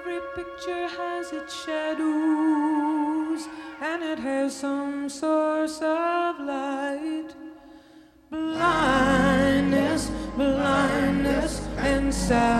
Every picture has its shadows, and it has some source of light. Blindness, blindness, and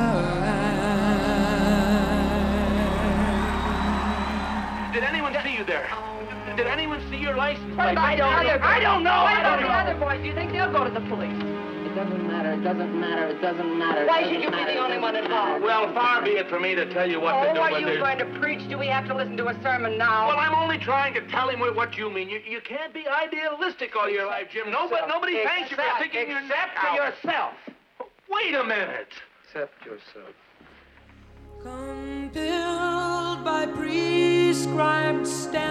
sight. Did anyone see you there? Did anyone see your license What plate? about the other? I don't know. What about the other boys? Do you think they'll go to the police? It doesn't matter, it doesn't matter, it doesn't matter. Why should you be the only one involved? Well, far be it for me to tell you what to do. Are you going to preach? Do we have to listen to a sermon now? Well, I'm only trying to tell him what you mean. You can't be idealistic all your life, Jim. Nobody thanks you for sticking your neck out. Except yourself. Wait a minute. Except yourself. Compelled by prescribed standards.